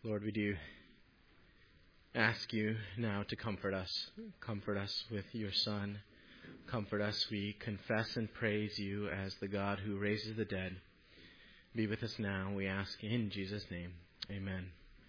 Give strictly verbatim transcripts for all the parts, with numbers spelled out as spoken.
Lord, we do ask you now to comfort us. Comfort us with your Son. Comfort us. We confess and praise you as the God who raises the dead. Be with us now, we ask in Jesus' name. Amen.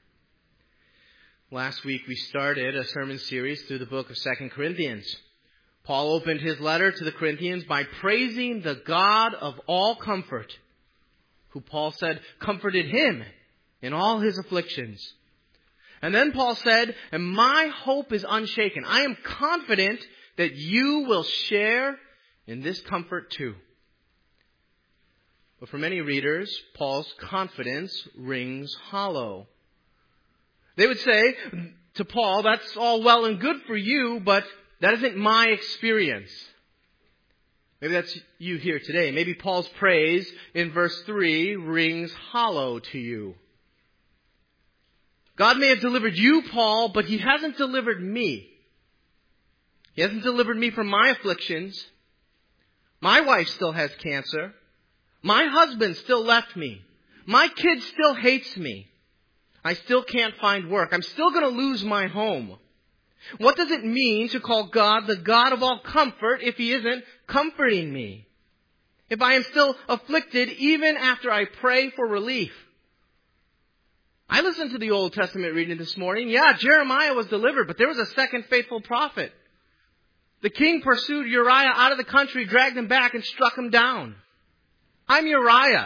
Last week we started a sermon series through the book of Second Corinthians. Paul opened his letter to the Corinthians by praising the God of all comfort, who Paul said comforted him in all his afflictions. And then Paul said, and my hope is unshaken. I am confident that you will share in this comfort too. But for many readers, Paul's confidence rings hollow. They would say to Paul, that's all well and good for you, but that isn't my experience. Maybe that's you here today. Maybe Paul's praise in verse three rings hollow to you. God may have delivered you, Paul, but He hasn't delivered me. He hasn't delivered me from my afflictions. My wife still has cancer. My husband still left me. My kid still hates me. I still can't find work. I'm still going to lose my home. What does it mean to call God the God of all comfort if He isn't comforting me? If I am still afflicted even after I pray for relief? I listened to the Old Testament reading this morning. Yeah, Jeremiah was delivered, but there was a second faithful prophet. The king pursued Uriah out of the country, dragged him back, and struck him down. I'm Uriah.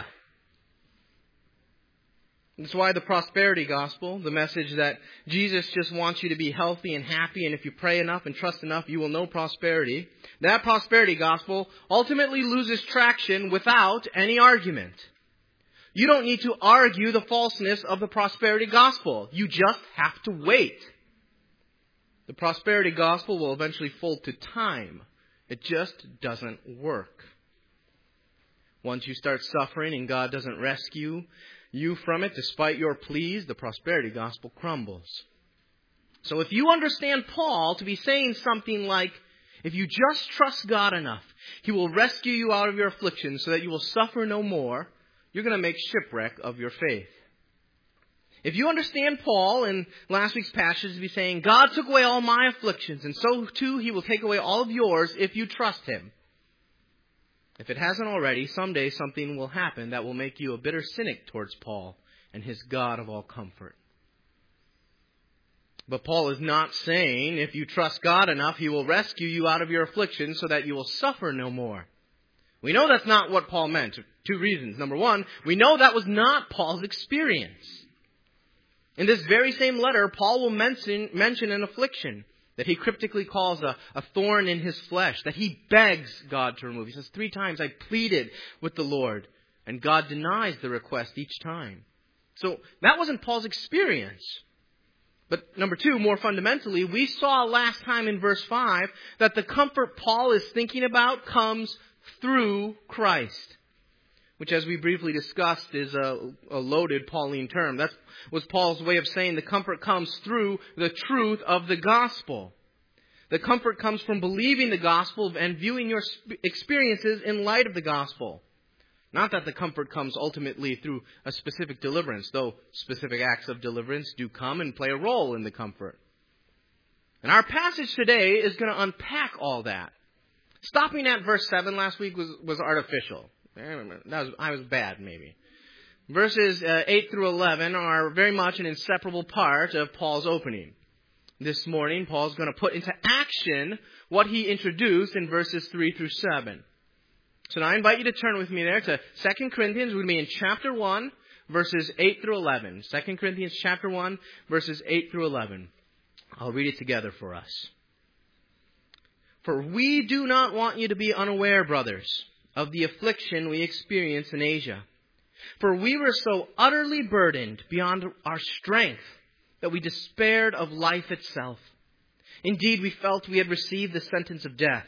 That's why the prosperity gospel, the message that Jesus just wants you to be healthy and happy, and if you pray enough and trust enough, you will know prosperity. That prosperity gospel ultimately loses traction without any argument. You don't need to argue the falseness of the prosperity gospel. You just have to wait. The prosperity gospel will eventually fold to time. It just doesn't work. Once you start suffering and God doesn't rescue you from it despite your pleas, the prosperity gospel crumbles. So if you understand Paul to be saying something like, if you just trust God enough, He will rescue you out of your affliction so that you will suffer no more, you're going to make shipwreck of your faith. If you understand Paul in last week's passage to be saying, God took away all my afflictions, and so too He will take away all of yours if you trust Him. If it hasn't already, someday something will happen that will make you a bitter cynic towards Paul and his God of all comfort. But Paul is not saying if you trust God enough, He will rescue you out of your affliction so that you will suffer no more. We know that's not what Paul meant. Two reasons. Number one, we know that was not Paul's experience. In this very same letter, Paul will mention, mention an affliction that he cryptically calls a, a thorn in his flesh, that he begs God to remove. He says, three times I pleaded with the Lord, and God denies the request each time. So that wasn't Paul's experience. But number two, more fundamentally, we saw last time in verse five that the comfort Paul is thinking about comes through Christ, which, as we briefly discussed, is a, a loaded Pauline term. That was Paul's way of saying the comfort comes through the truth of the gospel. The comfort comes from believing the gospel and viewing your experiences in light of the gospel. Not that the comfort comes ultimately through a specific deliverance, though specific acts of deliverance do come and play a role in the comfort. And our passage today is going to unpack all that. Stopping at verse seven last week was, was artificial. That was, I was bad, maybe. Verses uh, eight through eleven are very much an inseparable part of Paul's opening. This morning, Paul's going to put into action what he introduced in verses three through seven. So now I invite you to turn with me there to Second Corinthians. We're going to be in chapter one, verses eight through eleven. Second Corinthians chapter one, verses eight through eleven. I'll read it together for us. For we do not want you to be unaware, brothers, of the affliction we experienced in Asia. For we were so utterly burdened beyond our strength that we despaired of life itself. Indeed, we felt we had received the sentence of death.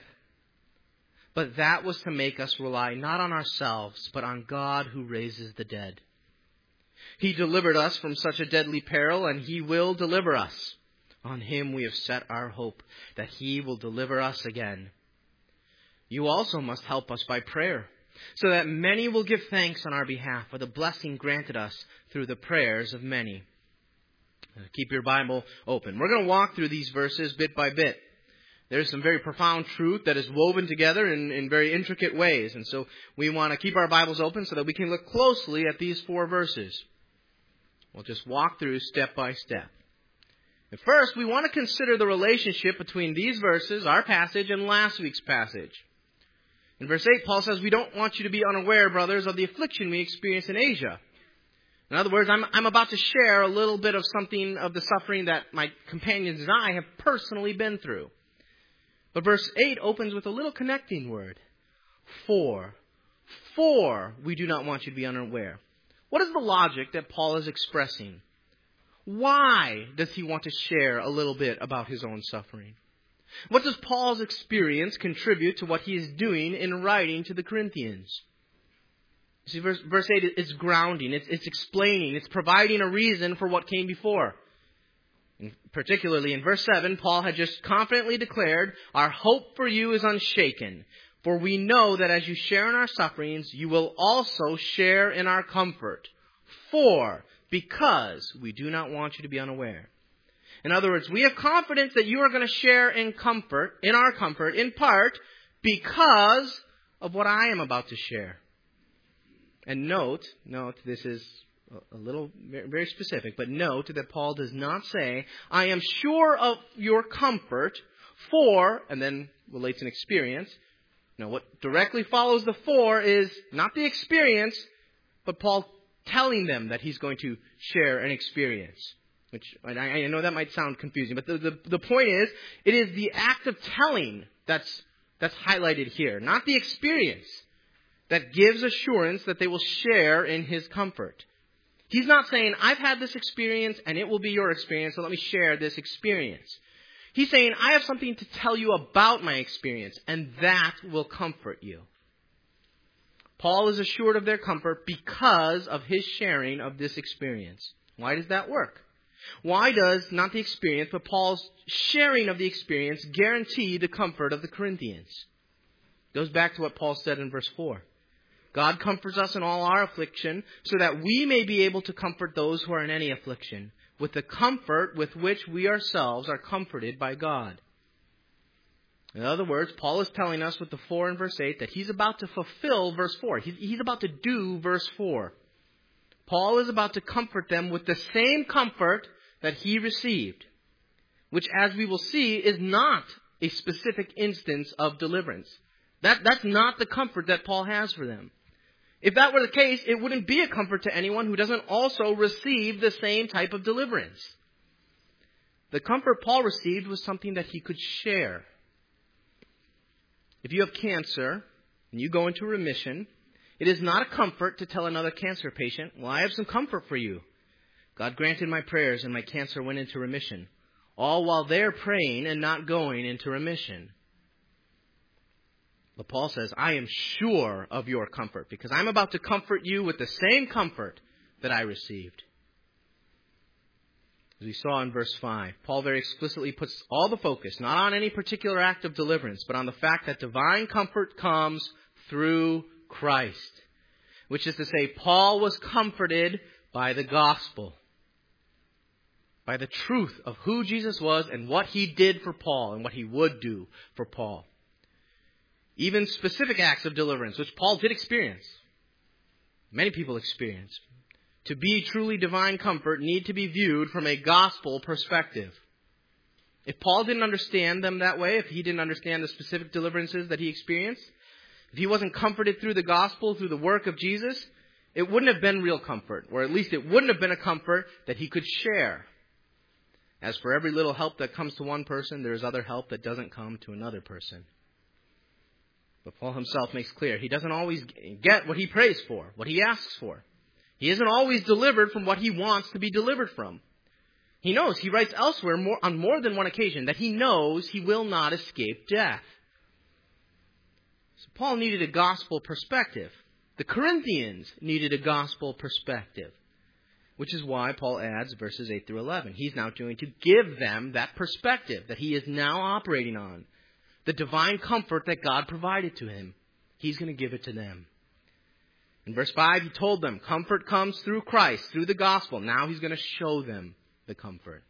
But that was to make us rely not on ourselves, but on God who raises the dead. He delivered us from such a deadly peril, and He will deliver us. On Him we have set our hope, that He will deliver us again. You also must help us by prayer, so that many will give thanks on our behalf for the blessing granted us through the prayers of many. Keep your Bible open. We're going to walk through these verses bit by bit. There's some very profound truth that is woven together in, in very intricate ways. And so we want to keep our Bibles open so that we can look closely at these four verses. We'll just walk through step by step. And first, we want to consider the relationship between these verses, our passage, and last week's passage. In verse eight, Paul says, we don't want you to be unaware, brothers, of the affliction we experienced in Asia. In other words, I'm, I'm about to share a little bit of something of the suffering that my companions and I have personally been through. But verse eight opens with a little connecting word. For. For we do not want you to be unaware. What is the logic that Paul is expressing? Why does he want to share a little bit about his own suffering? What does Paul's experience contribute to what he is doing in writing to the Corinthians? See, verse, verse eight is grounding, it's, it's explaining, it's providing a reason for what came before. And particularly in verse seven, Paul had just confidently declared, our hope for you is unshaken, for we know that as you share in our sufferings, you will also share in our comfort. For, because we do not want you to be unaware. In other words, we have confidence that you are going to share in comfort, in our comfort, in part, because of what I am about to share. And note, note, this is a little, very specific, but note that Paul does not say, I am sure of your comfort for, and then relates an experience. No, what directly follows the for is not the experience, but Paul telling them that he's going to share an experience. Which, I, I know that might sound confusing, but the, the, the point is, it is the act of telling that's, that's highlighted here, not the experience, that gives assurance that they will share in his comfort. He's not saying, I've had this experience and it will be your experience, so let me share this experience. He's saying, I have something to tell you about my experience, and that will comfort you. Paul is assured of their comfort because of his sharing of this experience. Why does that work? Why does, not the experience, but Paul's sharing of the experience guarantee the comfort of the Corinthians? It goes back to what Paul said in verse four. God comforts us in all our affliction so that we may be able to comfort those who are in any affliction with the comfort with which we ourselves are comforted by God. In other words, Paul is telling us with the four in verse eight that he's about to fulfill verse four. He's, he's about to do verse four. Paul is about to comfort them with the same comfort that he received, which, as we will see, is not a specific instance of deliverance. That, that's not the comfort that Paul has for them. If that were the case, it wouldn't be a comfort to anyone who doesn't also receive the same type of deliverance. The comfort Paul received was something that he could share. If you have cancer and you go into remission, it is not a comfort to tell another cancer patient, well, I have some comfort for you. God granted my prayers and my cancer went into remission. All while they're praying and not going into remission. But Paul says, I am sure of your comfort because I'm about to comfort you with the same comfort that I received. As we saw in verse five, Paul very explicitly puts all the focus, not on any particular act of deliverance, but on the fact that divine comfort comes through Christ. Which is to say, Paul was comforted by the gospel. By the truth of who Jesus was and what he did for Paul and what he would do for Paul. Even specific acts of deliverance, which Paul did experience. Many people experience. To be truly divine comfort need to be viewed from a gospel perspective. If Paul didn't understand them that way, if he didn't understand the specific deliverances that he experienced, if he wasn't comforted through the gospel, through the work of Jesus, it wouldn't have been real comfort. Or at least it wouldn't have been a comfort that he could share. As for every little help that comes to one person, there is other help that doesn't come to another person. But Paul himself makes clear he doesn't always get what he prays for, what he asks for. He isn't always delivered from what he wants to be delivered from. He knows, he writes elsewhere more, on more than one occasion, that he knows he will not escape death. So Paul needed a gospel perspective. The Corinthians needed a gospel perspective. Which is why Paul adds verses eight through eleven. He's now going to give them that perspective that he is now operating on. The divine comfort that God provided to him. He's going to give it to them. In verse five, he told them, comfort comes through Christ, through the gospel. Now he's going to show them the comfort.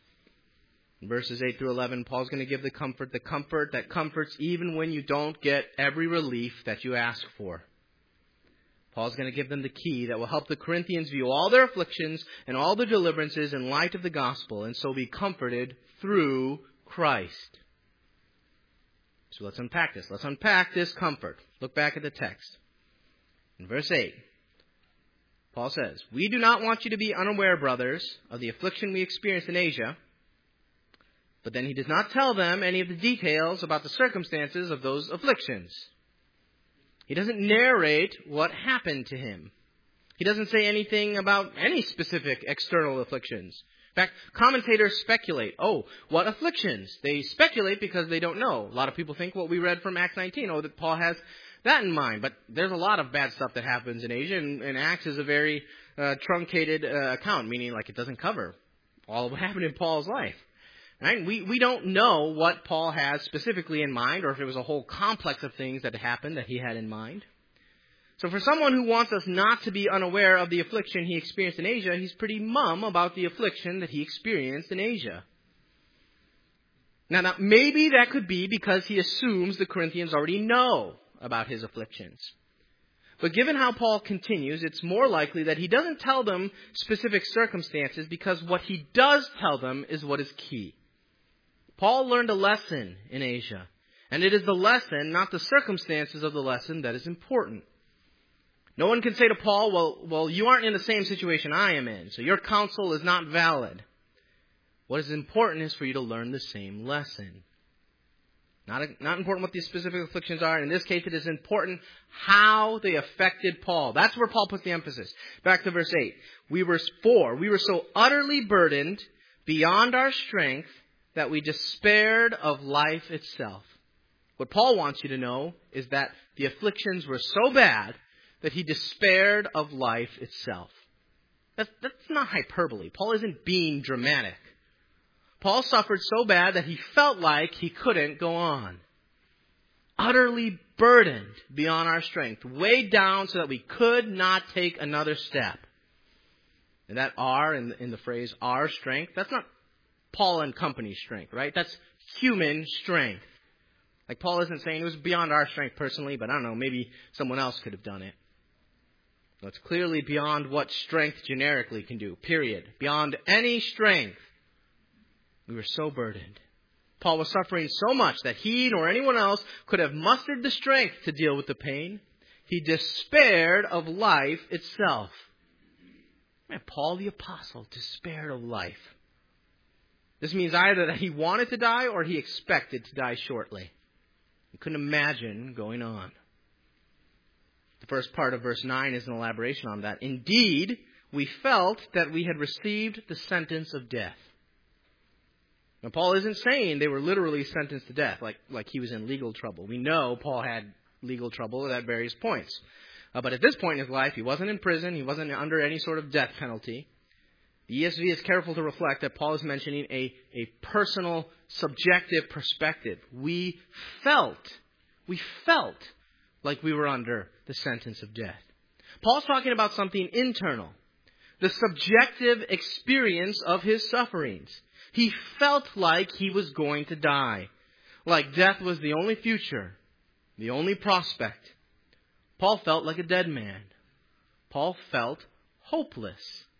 In verses eight through eleven, Paul's going to give the comfort, the comfort that comforts even when you don't get every relief that you ask for. Paul's going to give them the key that will help the Corinthians view all their afflictions and all their deliverances in light of the gospel, and so be comforted through Christ. So let's unpack this. Let's unpack this comfort. Look back at the text. In verse eight, Paul says, "We do not want you to be unaware, brothers, of the affliction we experienced in Asia." But then he does not tell them any of the details about the circumstances of those afflictions. He doesn't narrate what happened to him. He doesn't say anything about any specific external afflictions. In fact, commentators speculate. Oh, what afflictions? They speculate because they don't know. A lot of people think what we read from Acts nineteen, oh, that Paul has that in mind. But there's a lot of bad stuff that happens in Asia, and, and Acts is a very uh, truncated uh, account, meaning like it doesn't cover all of what happened in Paul's life. Right? We we don't know what Paul has specifically in mind, or if it was a whole complex of things that happened that he had in mind. So for someone who wants us not to be unaware of the affliction he experienced in Asia, he's pretty mum about the affliction that he experienced in Asia. Now, now maybe that could be because he assumes the Corinthians already know about his afflictions. But given how Paul continues, it's more likely that he doesn't tell them specific circumstances, because what he does tell them is what is key. Paul learned a lesson in Asia, and it is the lesson, not the circumstances of the lesson, that is important. No one can say to Paul, well, well, you aren't in the same situation I am in, so your counsel is not valid. What is important is for you to learn the same lesson. Not, not important what these specific afflictions are. In this case, it is important how they affected Paul. That's where Paul puts the emphasis. Back to verse eight. We were four. We were so utterly burdened beyond our strength that we despaired of life itself. What Paul wants you to know is that the afflictions were so bad that he despaired of life itself. That's, that's not hyperbole. Paul isn't being dramatic. Paul suffered so bad that he felt like he couldn't go on. Utterly burdened beyond our strength. Weighed down so that we could not take another step. And that R in the, in the phrase our strength, that's not Paul and company strength, right? That's human strength. Like Paul isn't saying it was beyond our strength personally, but I don't know, maybe someone else could have done it. So it's clearly beyond what strength generically can do, period. Beyond any strength. We were so burdened. Paul was suffering so much that he nor anyone else could have mustered the strength to deal with the pain. He despaired of life itself. Man, Paul the Apostle despaired of life. This means either that he wanted to die or he expected to die shortly. He couldn't imagine going on. The first part of verse nine is an elaboration on that. Indeed, we felt that we had received the sentence of death. Now, Paul isn't saying they were literally sentenced to death, like, like he was in legal trouble. We know Paul had legal trouble at various points. Uh, but at this point in his life, he wasn't in prison. He wasn't under any sort of death penalty. The E S V is careful to reflect that Paul is mentioning a, a personal, subjective perspective. We felt, we felt like we were under the sentence of death. Paul's talking about something internal, the subjective experience of his sufferings. He felt like he was going to die, like death was the only future, the only prospect. Paul felt like a dead man. Paul felt hopeless.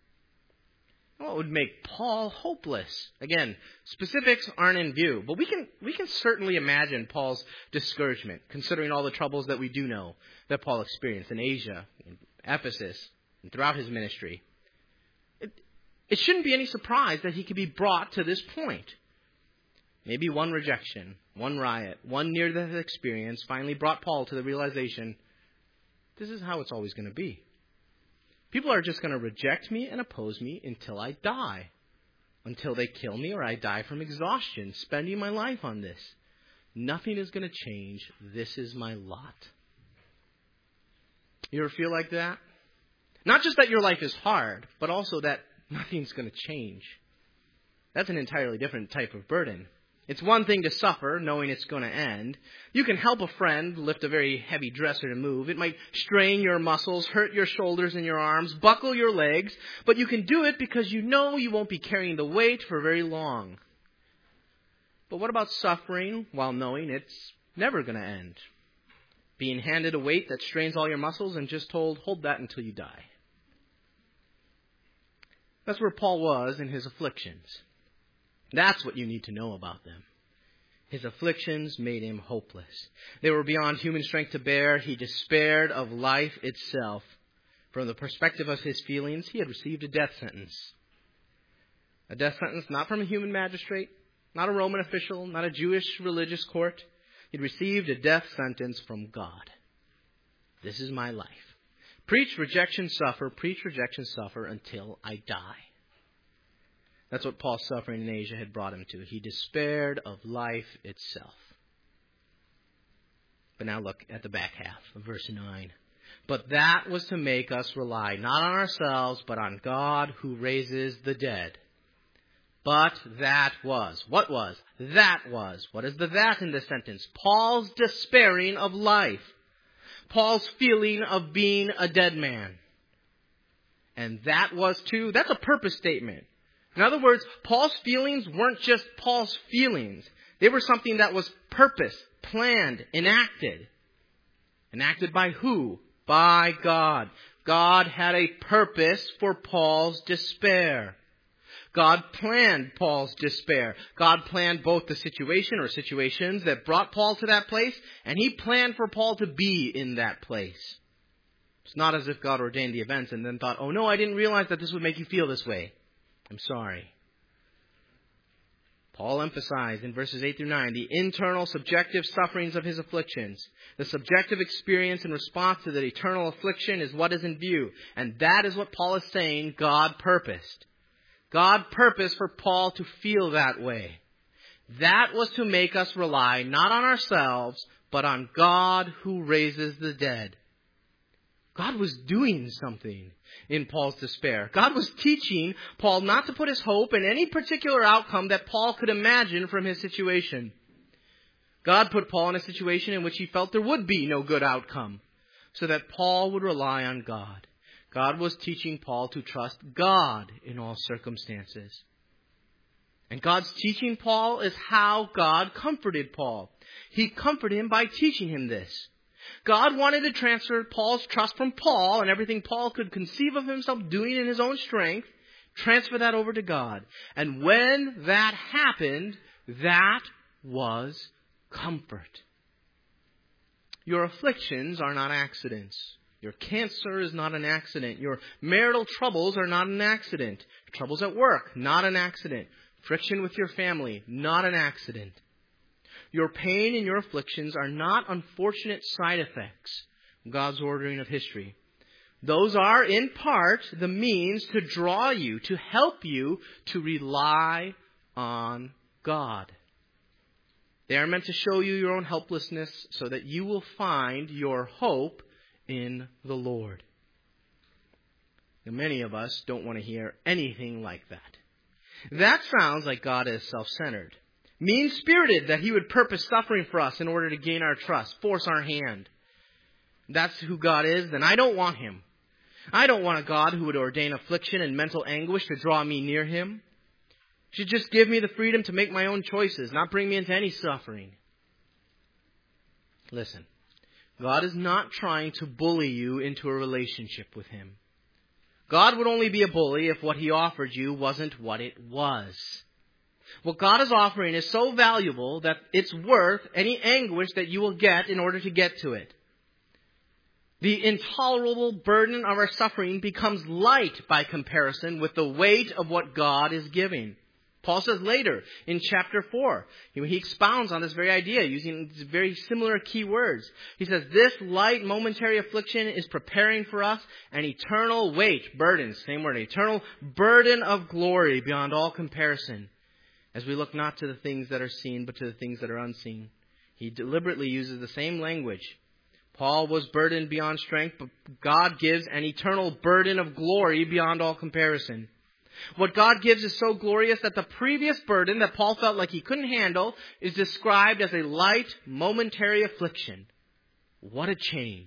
What would make Paul hopeless? Again, specifics aren't in view, but we can we can certainly imagine Paul's discouragement, considering all the troubles that we do know that Paul experienced in Asia, in Ephesus, and throughout his ministry. It, it shouldn't be any surprise that he could be brought to this point. Maybe one rejection, one riot, one near-death experience finally brought Paul to the realization, this is how it's always going to be. People are just going to reject me and oppose me until I die. Until they kill me or I die from exhaustion, spending my life on this. Nothing is going to change. This is my lot. You ever feel like that? Not just that your life is hard, but also that nothing's going to change. That's an entirely different type of burden. It's one thing to suffer, knowing it's going to end. You can help a friend lift a very heavy dresser to move. It might strain your muscles, hurt your shoulders and your arms, buckle your legs, but you can do it because you know you won't be carrying the weight for very long. But what about suffering while knowing it's never going to end? Being handed a weight that strains all your muscles and just told, hold that until you die. That's where Paul was in his afflictions. That's what you need to know about them. His afflictions made him hopeless. They were beyond human strength to bear. He despaired of life itself. From the perspective of his feelings, he had received a death sentence. A death sentence not from a human magistrate, not a Roman official, not a Jewish religious court. He'd received a death sentence from God. This is my life. Preach, rejection, suffer. Preach, rejection, suffer until I die. That's what Paul's suffering in Asia had brought him to. He despaired of life itself. But now look at the back half of verse nine. But that was to make us rely not on ourselves, but on God who raises the dead. But that was. What was? That was. What is the that in this sentence? Paul's despairing of life. Paul's feeling of being a dead man. And that was too. That's a purpose statement. In other words, Paul's feelings weren't just Paul's feelings. They were something that was purpose, planned, enacted. Enacted by who? By God. God had a purpose for Paul's despair. God planned Paul's despair. God planned both the situation or situations that brought Paul to that place, and he planned for Paul to be in that place. It's not as if God ordained the events and then thought, oh no, I didn't realize that this would make you feel this way. I'm sorry. Paul emphasized in verses eight through nine the internal subjective sufferings of his afflictions. The subjective experience in response to the eternal affliction is what is in view. And that is what Paul is saying God purposed. God purposed for Paul to feel that way. That was to make us rely not on ourselves, but on God who raises the dead. God was doing something in Paul's despair. God was teaching Paul not to put his hope in any particular outcome that Paul could imagine from his situation. God put Paul in a situation in which he felt there would be no good outcome, so that Paul would rely on God. God was teaching Paul to trust God in all circumstances. And God's teaching Paul is how God comforted Paul. He comforted him by teaching him this. God wanted to transfer Paul's trust from Paul and everything Paul could conceive of himself doing in his own strength, transfer that over to God. And when that happened, that was comfort. Your afflictions are not accidents. Your cancer is not an accident. Your marital troubles are not an accident. Troubles at work, not an accident. Friction with your family, not an accident. Your pain and your afflictions are not unfortunate side effects of God's ordering of history. Those are, in part, the means to draw you, to help you to rely on God. They are meant to show you your own helplessness so that you will find your hope in the Lord. Now, many of us don't want to hear anything like that. That sounds like God is self-centered. Mean-spirited that he would purpose suffering for us in order to gain our trust, force our hand. That's who God is, then I don't want him. I don't want a God who would ordain affliction and mental anguish to draw me near him. He should just give me the freedom to make my own choices, not bring me into any suffering. Listen, God is not trying to bully you into a relationship with him. God would only be a bully if what he offered you wasn't what it was. What God is offering is so valuable that it's worth any anguish that you will get in order to get to it. The intolerable burden of our suffering becomes light by comparison with the weight of what God is giving. Paul says later in chapter four, he expounds on this very idea using very similar key words. He says, this light momentary affliction is preparing for us an eternal weight, burden, same word, eternal burden of glory beyond all comparison. As we look not to the things that are seen, but to the things that are unseen. He deliberately uses the same language. Paul was burdened beyond strength, but God gives an eternal burden of glory beyond all comparison. What God gives is so glorious that the previous burden that Paul felt like he couldn't handle is described as a light, momentary affliction. What a change.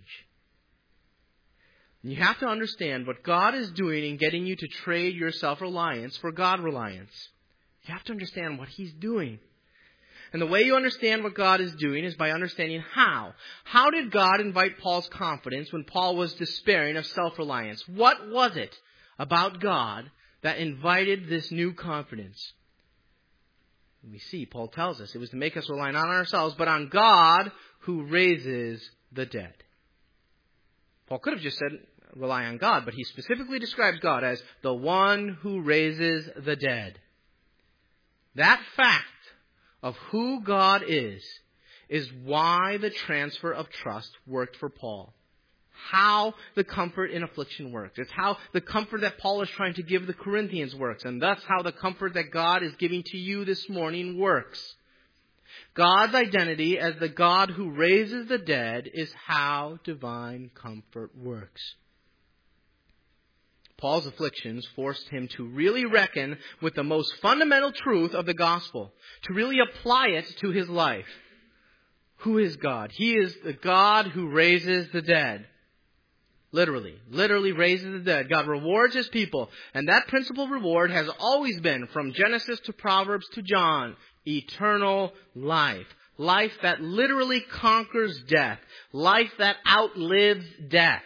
You have to understand what God is doing in getting you to trade your self-reliance for God-reliance. You have to understand what He's doing. And the way you understand what God is doing is by understanding how. How did God invite Paul's confidence when Paul was despairing of self-reliance? What was it about God that invited this new confidence? We see, Paul tells us, it was to make us rely not on ourselves, but on God who raises the dead. Paul could have just said, rely on God, but he specifically describes God as the one who raises the dead. That fact of who God is, is why the transfer of trust worked for Paul. How the comfort in affliction works. It's how the comfort that Paul is trying to give the Corinthians works. And thus how the comfort that God is giving to you this morning works. God's identity as the God who raises the dead is how divine comfort works. Paul's afflictions forced him to really reckon with the most fundamental truth of the gospel, to really apply it to his life. Who is God? He is the God who raises the dead. Literally, literally raises the dead. God rewards His people, and that principal reward has always been, from Genesis to Proverbs to John, eternal life. Life that literally conquers death. Life that outlives death.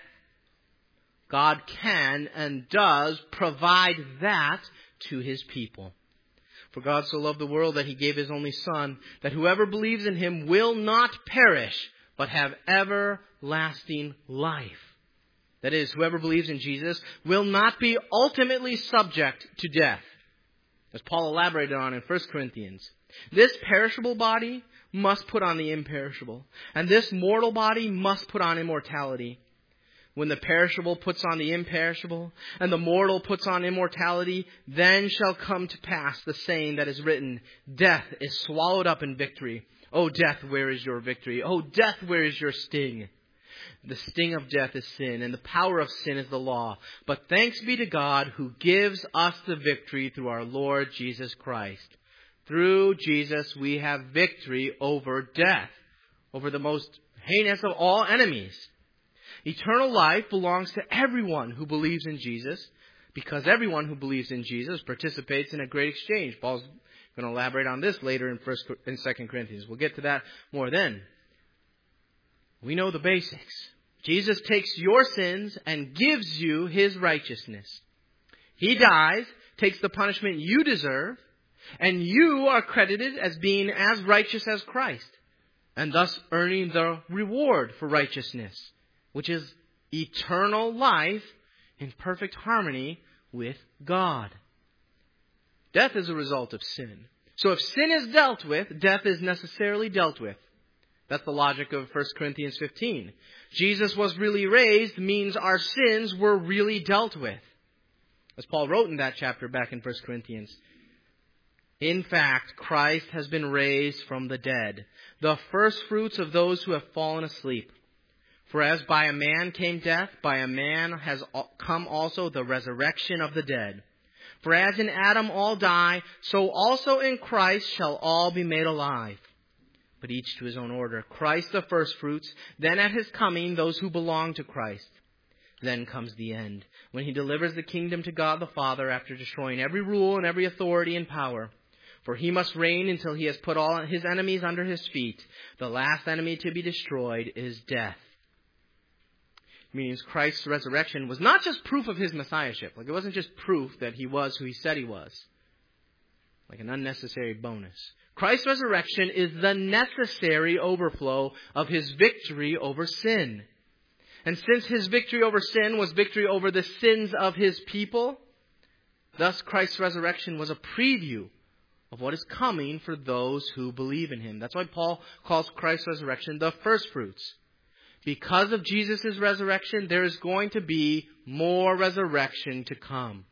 God can and does provide that to His people. For God so loved the world that He gave His only Son, that whoever believes in Him will not perish, but have everlasting life. That is, whoever believes in Jesus will not be ultimately subject to death. As Paul elaborated on in First Corinthians. This perishable body must put on the imperishable, and this mortal body must put on immortality. When the perishable puts on the imperishable, and the mortal puts on immortality, then shall come to pass the saying that is written, death is swallowed up in victory. O death, where is your victory? O death, where is your sting? The sting of death is sin, and the power of sin is the law. But thanks be to God who gives us the victory through our Lord Jesus Christ. Through Jesus we have victory over death, over the most heinous of all enemies. Eternal life belongs to everyone who believes in Jesus, because everyone who believes in Jesus participates in a great exchange. Paul's going to elaborate on this later in First and Second Corinthians. We'll get to that more then. We know the basics. Jesus takes your sins and gives you His righteousness. He dies, takes the punishment you deserve, and you are credited as being as righteous as Christ, and thus earning the reward for righteousness, which is eternal life in perfect harmony with God. Death is a result of sin. So if sin is dealt with, death is necessarily dealt with. That's the logic of First Corinthians fifteen. Jesus was really raised means our sins were really dealt with. As Paul wrote in that chapter back in First Corinthians. In fact, Christ has been raised from the dead, the first fruits of those who have fallen asleep. For as by a man came death, by a man has come also the resurrection of the dead. For as in Adam all die, so also in Christ shall all be made alive. But each to his own order. Christ the firstfruits, then at His coming those who belong to Christ. Then comes the end, when He delivers the kingdom to God the Father after destroying every rule and every authority and power. For He must reign until He has put all His enemies under His feet. The last enemy to be destroyed is death. Meaning Christ's resurrection was not just proof of His messiahship. Like it wasn't just proof that He was who He said He was. Like an unnecessary bonus. Christ's resurrection is the necessary overflow of His victory over sin. And since His victory over sin was victory over the sins of His people, thus Christ's resurrection was a preview of what is coming for those who believe in Him. That's why Paul calls Christ's resurrection the firstfruits. Because of Jesus' resurrection, there is going to be more resurrection to come.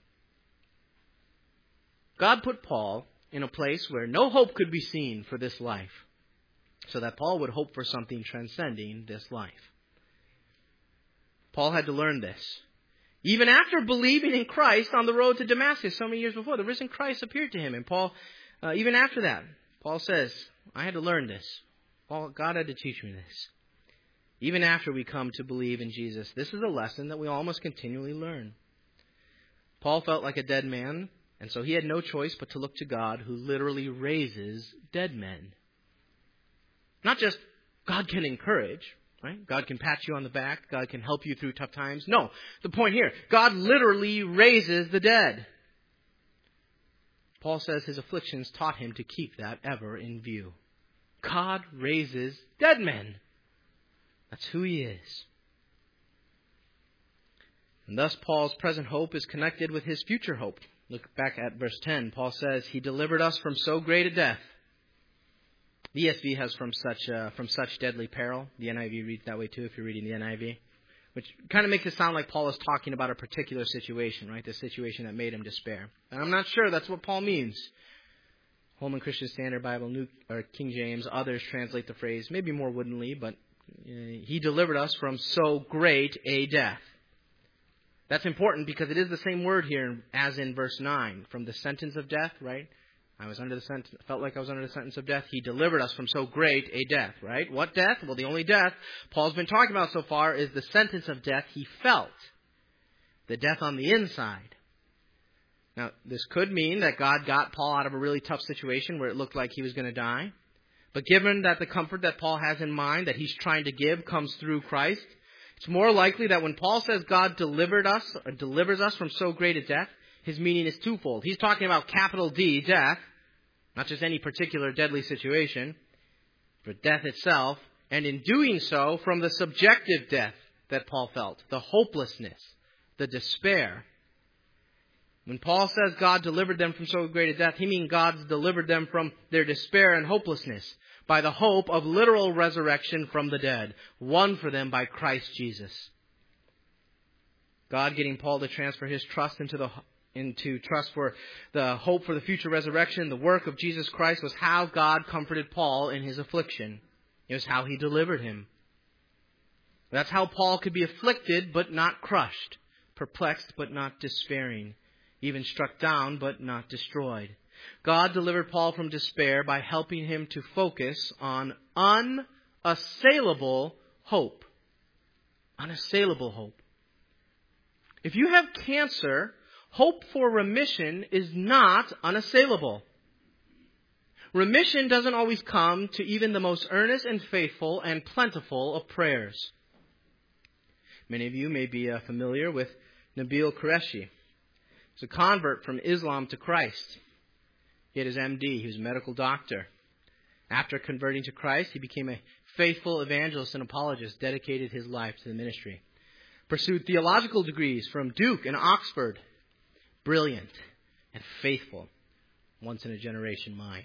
God put Paul in a place where no hope could be seen for this life, so that Paul would hope for something transcending this life. Paul had to learn this. Even after believing in Christ on the road to Damascus so many years before, the risen Christ appeared to him. And Paul, uh, even after that, Paul says, I had to learn this. Paul, God had to teach me this. Even after we come to believe in Jesus, this is a lesson that we all must continually learn. Paul felt like a dead man, and so he had no choice but to look to God, who literally raises dead men. Not just God can encourage, right? God can pat you on the back. God can help you through tough times. No, the point here, God literally raises the dead. Paul says his afflictions taught him to keep that ever in view. God raises dead men. That's who he is. And thus Paul's present hope is connected with his future hope. Look back at verse ten. Paul says, He delivered us from so great a death. The E S V has from such uh, from such deadly peril. The N I V reads that way too if you're reading the N I V. Which kind of makes it sound like Paul is talking about a particular situation, right? The situation that made him despair. And I'm not sure that's what Paul means. Holman Christian Standard Bible, New or King James, others translate the phrase maybe more woodenly, but uh, He delivered us from so great a death. That's important because it is the same word here as in verse nine, from the sentence of death, right? I was under the sentence, felt like I was under the sentence of death. He delivered us from so great a death, right? What death? Well, the only death Paul's been talking about so far is the sentence of death he felt. The death on the inside. Now, this could mean that God got Paul out of a really tough situation where it looked like he was going to die. But given that the comfort that Paul has in mind that he's trying to give comes through Christ, it's more likely that when Paul says God delivered us or delivers us from so great a death, his meaning is twofold. He's talking about capital D, death, not just any particular deadly situation, but death itself, and in doing so, from the subjective death that Paul felt, the hopelessness, the despair. When Paul says God delivered them from so great a death, he means God's delivered them from their despair and hopelessness by the hope of literal resurrection from the dead, won for them by Christ Jesus. God getting Paul to transfer his trust into the into trust for the hope for the future resurrection, the work of Jesus Christ, was how God comforted Paul in his affliction. It was how he delivered him. That's how Paul could be afflicted but not crushed, perplexed but not despairing, even struck down but not destroyed. God delivered Paul from despair by helping him to focus on unassailable hope. Unassailable hope. If you have cancer, hope for remission is not unassailable. Remission doesn't always come to even the most earnest and faithful and plentiful of prayers. Many of you may be uh, familiar with Nabil Qureshi. He's a convert from Islam to Christ. He had his M D. He was a medical doctor. After converting to Christ, he became a faithful evangelist and apologist, dedicated his life to the ministry. Pursued theological degrees from Duke and Oxford. Brilliant and faithful. Once in a generation mind.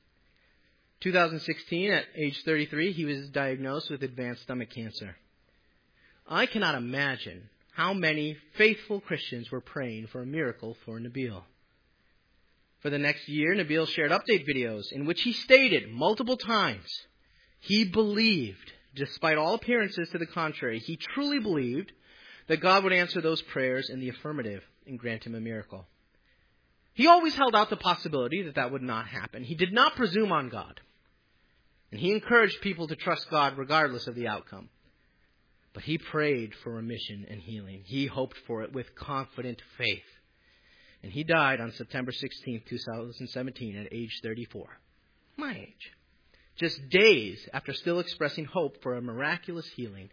twenty sixteen, at age thirty-three, he was diagnosed with advanced stomach cancer. I cannot imagine how many faithful Christians were praying for a miracle for Nabil. For the next year, Nabil shared update videos in which he stated multiple times he believed, despite all appearances to the contrary, he truly believed that God would answer those prayers in the affirmative and grant him a miracle. He always held out the possibility that that would not happen. He did not presume on God. And he encouraged people to trust God regardless of the outcome. But he prayed for remission and healing. He hoped for it with confident faith. And he died on September sixteenth, twenty seventeen at age thirty-four. My age. Just days after still expressing hope for a miraculous healing.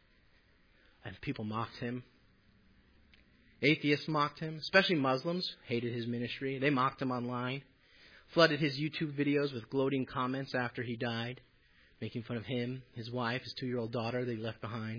And people mocked him. Atheists mocked him, especially Muslims, hated his ministry. They mocked him online, flooded his YouTube videos with gloating comments after he died, making fun of him, his wife, his two-year-old daughter they left behind.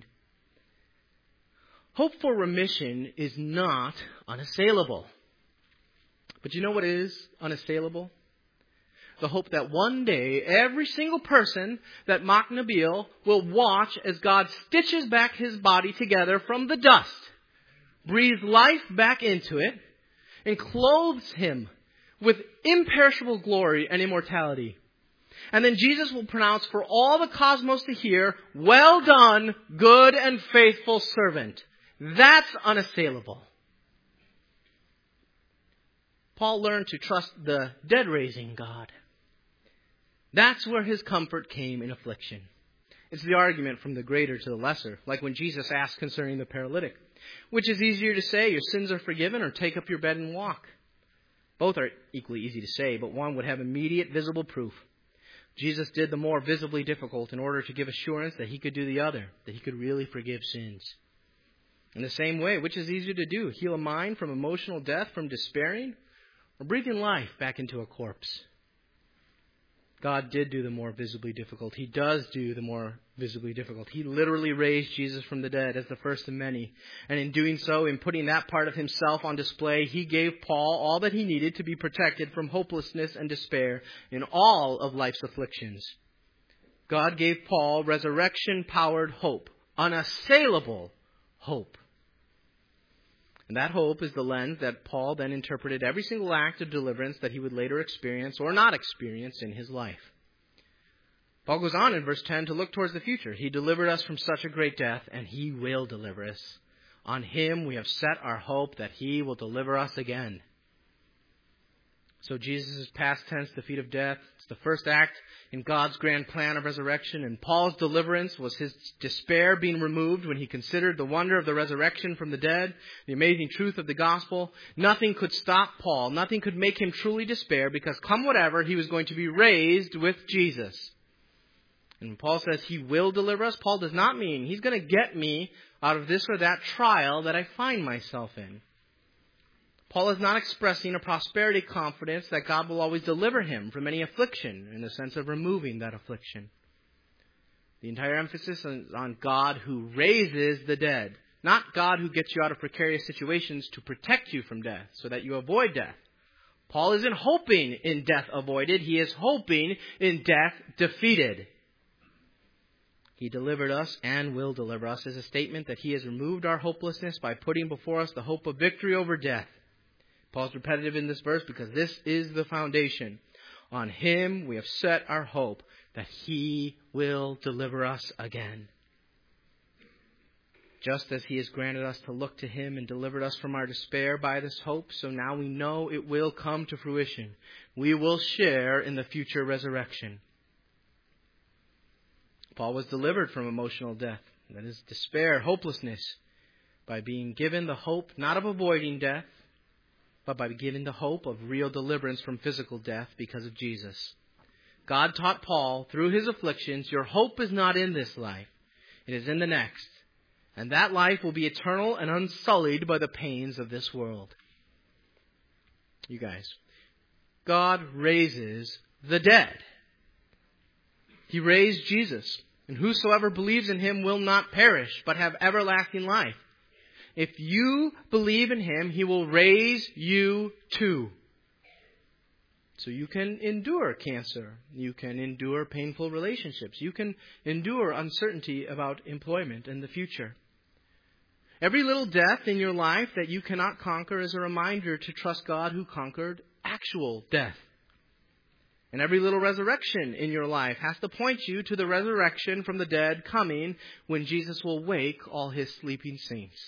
Hope for remission is not unassailable. But you know what is unassailable? The hope that one day every single person that mocked Nabil will watch as God stitches back his body together from the dust, breathes life back into it, and clothes him with imperishable glory and immortality. And then Jesus will pronounce for all the cosmos to hear, "Well done, good and faithful servant." That's unassailable. Paul learned to trust the dead-raising God. That's where his comfort came in affliction. It's the argument from the greater to the lesser, like when Jesus asked concerning the paralytic, which is easier to say, your sins are forgiven, or take up your bed and walk? Both are equally easy to say, but one would have immediate visible proof. Jesus did the more visibly difficult in order to give assurance that he could do the other, that he could really forgive sins. In the same way, which is easier to do, heal a mind from emotional death, from despairing, or breathing life back into a corpse? God did do the more visibly difficult. He does do the more visibly difficult. He literally raised Jesus from the dead as the first of many. And in doing so, in putting that part of himself on display, he gave Paul all that he needed to be protected from hopelessness and despair in all of life's afflictions. God gave Paul resurrection-powered hope, unassailable hope. And that hope is the lens that Paul then interpreted every single act of deliverance that he would later experience or not experience in his life. Paul goes on in verse ten to look towards the future. He delivered us from such a great death, and he will deliver us. On him we have set our hope that he will deliver us again. So Jesus' past tense defeat of death. It's the first act in God's grand plan of resurrection. And Paul's deliverance was his despair being removed when he considered the wonder of the resurrection from the dead, the amazing truth of the gospel. Nothing could stop Paul. Nothing could make him truly despair, because come whatever, he was going to be raised with Jesus. And when Paul says he will deliver us, Paul does not mean he's going to get me out of this or that trial that I find myself in. Paul is not expressing a prosperity confidence that God will always deliver him from any affliction, in the sense of removing that affliction. The entire emphasis is on God who raises the dead, not God who gets you out of precarious situations to protect you from death, so that you avoid death. Paul isn't hoping in death avoided, he is hoping in death defeated. He delivered us and will deliver us is a statement that he has removed our hopelessness by putting before us the hope of victory over death. Paul's repetitive in this verse because this is the foundation. On him we have set our hope that he will deliver us again. Just as he has granted us to look to him and delivered us from our despair by this hope, so now we know it will come to fruition. We will share in the future resurrection. Paul was delivered from emotional death, that is despair, hopelessness, by being given the hope not of avoiding death, but by giving the hope of real deliverance from physical death because of Jesus. God taught Paul through his afflictions, your hope is not in this life, it is in the next. And that life will be eternal and unsullied by the pains of this world. You guys, God raises the dead. He raised Jesus, and whosoever believes in him will not perish, but have everlasting life. If you believe in him, he will raise you too. So you can endure cancer. You can endure painful relationships. You can endure uncertainty about employment in the future. Every little death in your life that you cannot conquer is a reminder to trust God who conquered actual death. And every little resurrection in your life has to point you to the resurrection from the dead coming when Jesus will wake all his sleeping saints.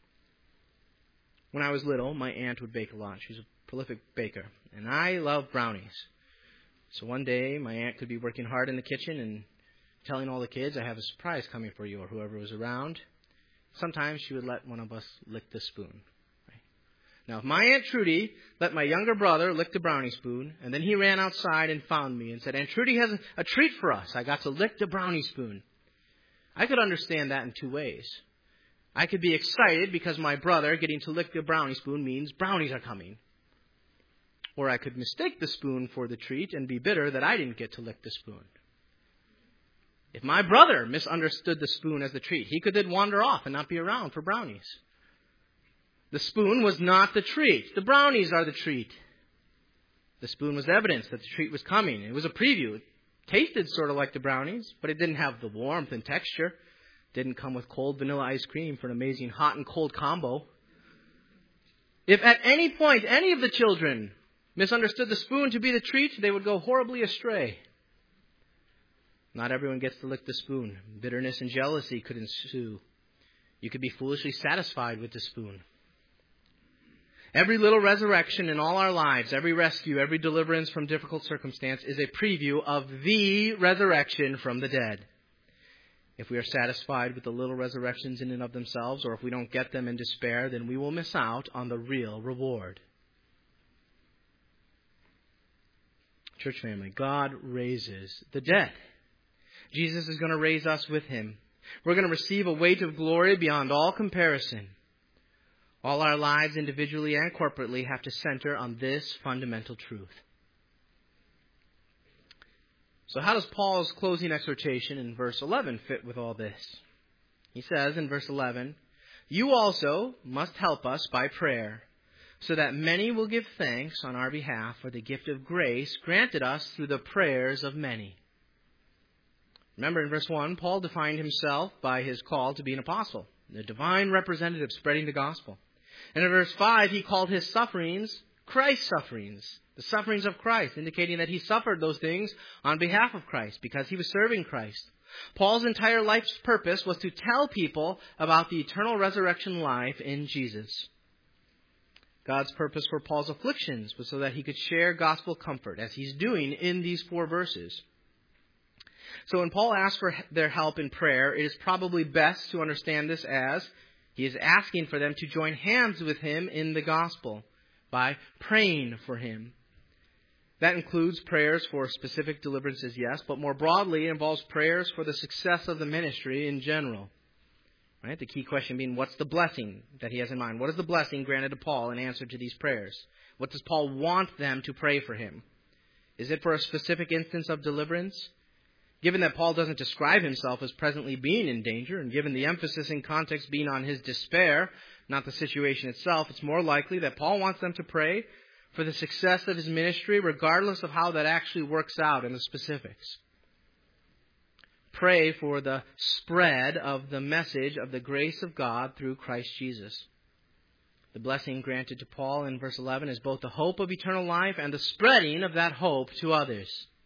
When I was little, my aunt would bake a lot. She was a prolific baker. And I love brownies. So one day, my aunt could be working hard in the kitchen and telling all the kids, I have a surprise coming for you, or whoever was around. Sometimes she would let one of us lick the spoon. Right? Now, if my Aunt Trudy let my younger brother lick the brownie spoon, and then he ran outside and found me and said, Aunt Trudy has a, a treat for us. I got to lick the brownie spoon. I could understand that in two ways. I could be excited because my brother getting to lick the brownie spoon means brownies are coming. Or I could mistake the spoon for the treat and be bitter that I didn't get to lick the spoon. If my brother misunderstood the spoon as the treat, he could then wander off and not be around for brownies. The spoon was not the treat. The brownies are the treat. The spoon was evidence that the treat was coming. It was a preview. It tasted sort of like the brownies, but it didn't have the warmth and texture. Didn't come with cold vanilla ice cream for an amazing hot and cold combo. If at any point any of the children misunderstood the spoon to be the treat, they would go horribly astray. Not everyone gets to lick the spoon. Bitterness and jealousy could ensue. You could be foolishly satisfied with the spoon. Every little resurrection in all our lives, every rescue, every deliverance from difficult circumstance is a preview of the resurrection from the dead. If we are satisfied with the little resurrections in and of themselves, or if we don't get them in despair, then we will miss out on the real reward. Church family, God raises the dead. Jesus is going to raise us with him. We're going to receive a weight of glory beyond all comparison. All our lives, individually and corporately, have to center on this fundamental truth. So how does Paul's closing exhortation in verse eleven fit with all this? He says in verse eleven, "You also must help us by prayer, so that many will give thanks on our behalf for the gift of grace granted us through the prayers of many." Remember in verse one, Paul defined himself by his call to be an apostle, the divine representative spreading the gospel. And in verse five, he called his sufferings Christ's sufferings, the sufferings of Christ, indicating that he suffered those things on behalf of Christ because he was serving Christ. Paul's entire life's purpose was to tell people about the eternal resurrection life in Jesus. God's purpose for Paul's afflictions was so that he could share gospel comfort, as he's doing in these four verses. So when Paul asks for their help in prayer, it is probably best to understand this as he is asking for them to join hands with him in the gospel by praying for him. That includes prayers for specific deliverances, yes, but more broadly it involves prayers for the success of the ministry in general. Right? The key question being, what's the blessing that he has in mind? What is the blessing granted to Paul in answer to these prayers? What does Paul want them to pray for him? Is it for a specific instance of deliverance? Given that Paul doesn't describe himself as presently being in danger, and given the emphasis in context being on his despair, not the situation itself, it's more likely that Paul wants them to pray for the success of his ministry, regardless of how that actually works out in the specifics. Pray for the spread of the message of the grace of God through Christ Jesus. The blessing granted to Paul in verse eleven is both the hope of eternal life and the spreading of that hope to others.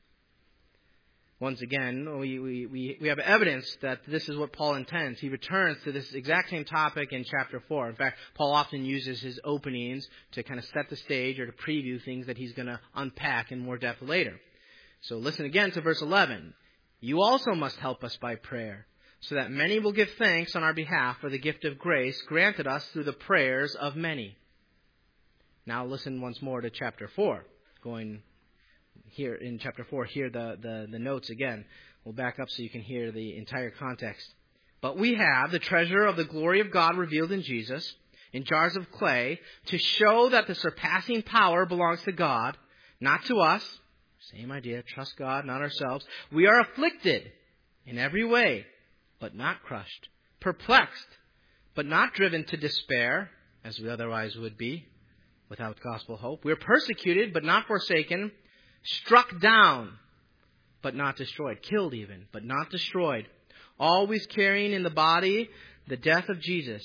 Once again, we, we, we, we have evidence that this is what Paul intends. He returns to this exact same topic in chapter four. In fact, Paul often uses his openings to kind of set the stage or to preview things that he's going to unpack in more depth later. So listen again to verse eleven. "You also must help us by prayer, so that many will give thanks on our behalf for the gift of grace granted us through the prayers of many." Now listen once more to chapter four, going here in chapter four, hear the, the, the notes again. We'll back up so you can hear the entire context. "But we have the treasure of the glory of God revealed in Jesus, in jars of clay, to show that the surpassing power belongs to God, not to us." Same idea, trust God, not ourselves. "We are afflicted in every way, but not crushed. Perplexed, but not driven to despair, as we otherwise would be, without gospel hope. We are persecuted, but not forsaken. Struck down, but not destroyed. Killed even, but not destroyed. Always carrying in the body the death of Jesus,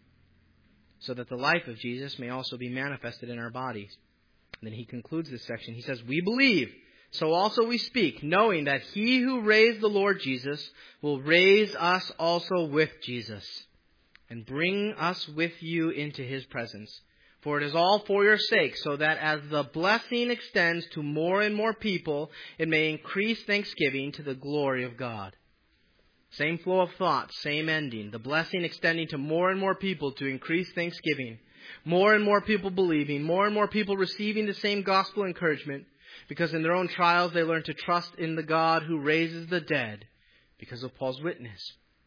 so that the life of Jesus may also be manifested in our bodies." And then he concludes this section. He says, "We believe, so also we speak, knowing that he who raised the Lord Jesus will raise us also with Jesus, and bring us with you into his presence. For it is all for your sake, so that as the blessing extends to more and more people, it may increase thanksgiving to the glory of God." Same flow of thought, same ending. The blessing extending to more and more people to increase thanksgiving. More and more people believing. More and more people receiving the same gospel encouragement. Because in their own trials they learn to trust in the God who raises the dead because of Paul's witness.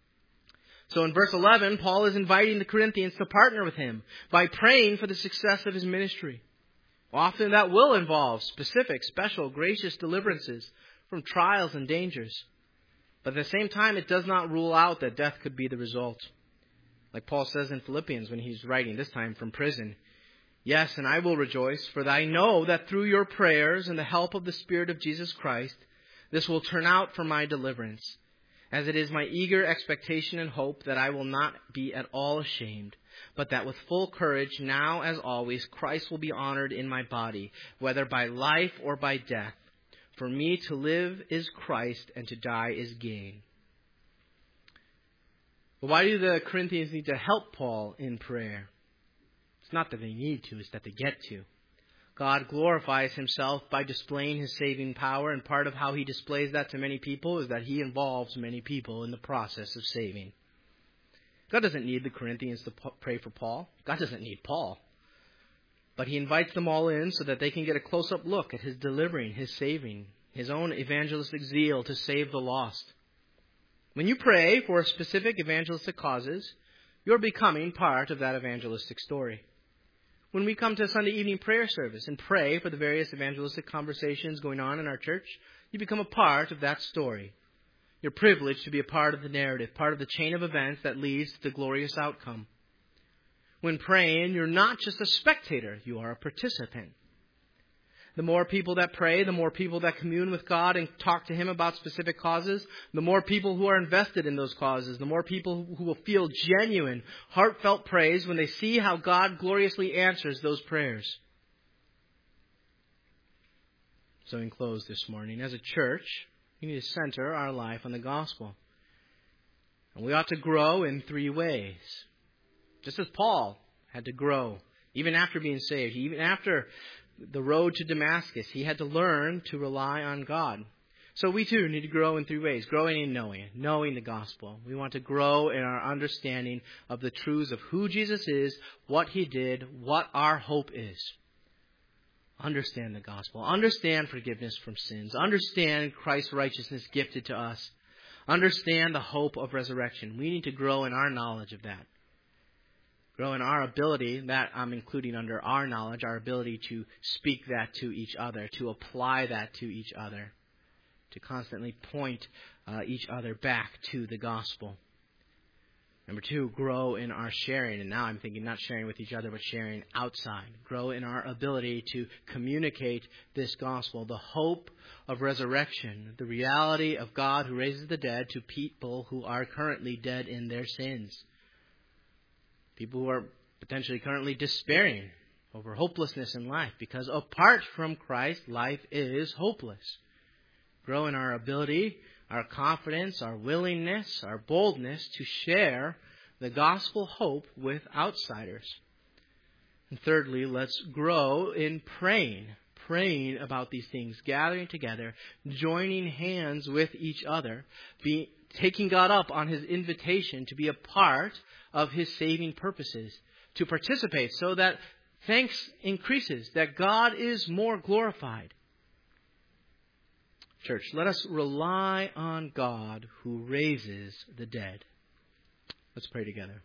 So in verse eleven, Paul is inviting the Corinthians to partner with him by praying for the success of his ministry. Often that will involve specific, special, gracious deliverances from trials and dangers. But at the same time, it does not rule out that death could be the result. Like Paul says in Philippians when he's writing, this time from prison, "Yes, and I will rejoice, for I know that through your prayers and the help of the Spirit of Jesus Christ, this will turn out for my deliverance. As it is my eager expectation and hope that I will not be at all ashamed, but that with full courage, now as always, Christ will be honored in my body, whether by life or by death. For me to live is Christ, and to die is gain." But why do the Corinthians need to help Paul in prayer? It's not that they need to, it's that they get to. God glorifies himself by displaying his saving power, and part of how he displays that to many people is that he involves many people in the process of saving. God doesn't need the Corinthians to pray for Paul. God doesn't need Paul. But he invites them all in so that they can get a close-up look at his delivering, his saving, his own evangelistic zeal to save the lost. When you pray for specific evangelistic causes, you're becoming part of that evangelistic story. When we come to a Sunday evening prayer service and pray for the various evangelistic conversations going on in our church, you become a part of that story. You're privileged to be a part of the narrative, part of the chain of events that leads to the glorious outcome. When praying, you're not just a spectator, you are a participant. The more people that pray, the more people that commune with God and talk to Him about specific causes, the more people who are invested in those causes, the more people who will feel genuine, heartfelt praise when they see how God gloriously answers those prayers. So in close this morning, as a church, we need to center our life on the gospel. And we ought to grow in three ways. Just as Paul had to grow, even after being saved, even after the road to Damascus, he had to learn to rely on God. So we too need to grow in three ways. Growing in knowing, knowing the gospel. We want to grow in our understanding of the truths of who Jesus is, what He did, what our hope is. Understand the gospel. Understand forgiveness from sins. Understand Christ's righteousness gifted to us. Understand the hope of resurrection. We need to grow in our knowledge of that. Grow in our ability, that I'm including under our knowledge, our ability to speak that to each other, to apply that to each other, to constantly point uh, each other back to the gospel. Number two, grow in our sharing. And now I'm thinking not sharing with each other, but sharing outside. Grow in our ability to communicate this gospel, the hope of resurrection, the reality of God who raises the dead to people who are currently dead in their sins. People who are potentially currently despairing over hopelessness in life, because apart from Christ, life is hopeless. Grow in our ability, our confidence, our willingness, our boldness to share the gospel hope with outsiders. And thirdly, let's grow in praying, praying about these things, gathering together, joining hands with each other, be, taking God up on His invitation to be a part of His saving purposes, to participate so that thanks increases, that God is more glorified. Church, let us rely on God who raises the dead. Let's pray together.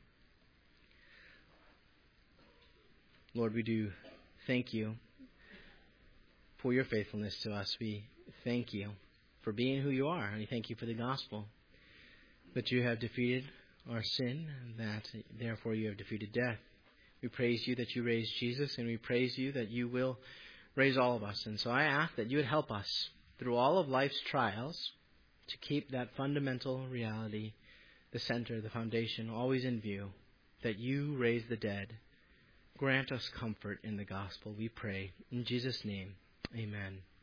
Lord, we do thank You for Your faithfulness to us. We thank You for being who You are, and we thank You for the gospel, that You have defeated our sin, and that therefore You have defeated death. We praise You that You raised Jesus, and we praise You that You will raise all of us. And so I ask that You would help us through all of life's trials to keep that fundamental reality, the center, the foundation, always in view, that You raise the dead. Grant us comfort in the gospel, we pray. In Jesus' name, amen.